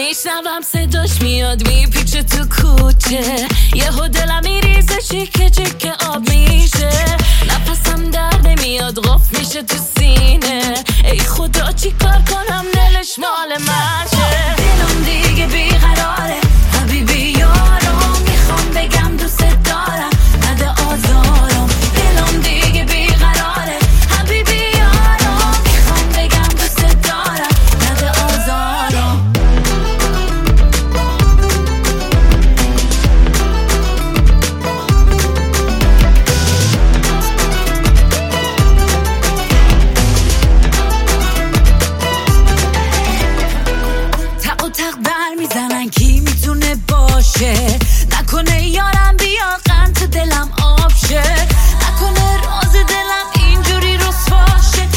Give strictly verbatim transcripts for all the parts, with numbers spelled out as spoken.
میشنوم صداش میاد میپیچه تو کوچه، یهو دلم میریزه چیکه چیکه آب میشه، نفسم در نمیاد قف میشه تو سینه، ای خدا چی کار کنم دلش مال منشه. دلم دیگه بیقراره حبیبی یارم، میخوام بگم دوست دارم نده آزارم. دلم دیگه بیقراره حبیبی یارم، میخوام بگم دوست دارم نده آزارم. تق و تق بر میزنن کی میتونه باشه، نکنه یارم بیا قند تو دلم آب شه، نکنه راز دلم اینجوری رسوا شه.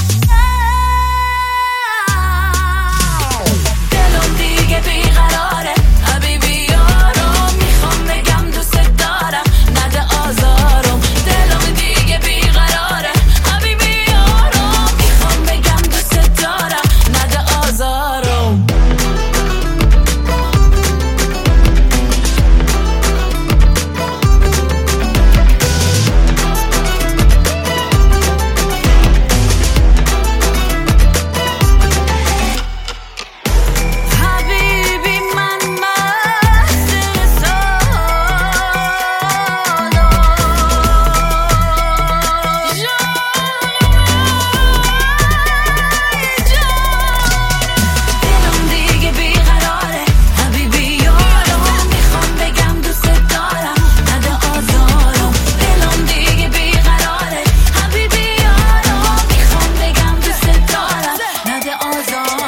دلم دیگه بیقراره حبیبی یارم، میخوام بگم دوست دارم نده آزارم. دلم دیگه بیقراره حبیبی یارم، میخوام بگم دوست دارم نده آزارم. حبیبی من مست دلم دیگه بیقراره حبیبی یارم، میخوام بگم دوست دارم نده آزارم. دلم دیگه بیقراره حبیبی یارم، میخوام بگم دوست دارم نده آزارم.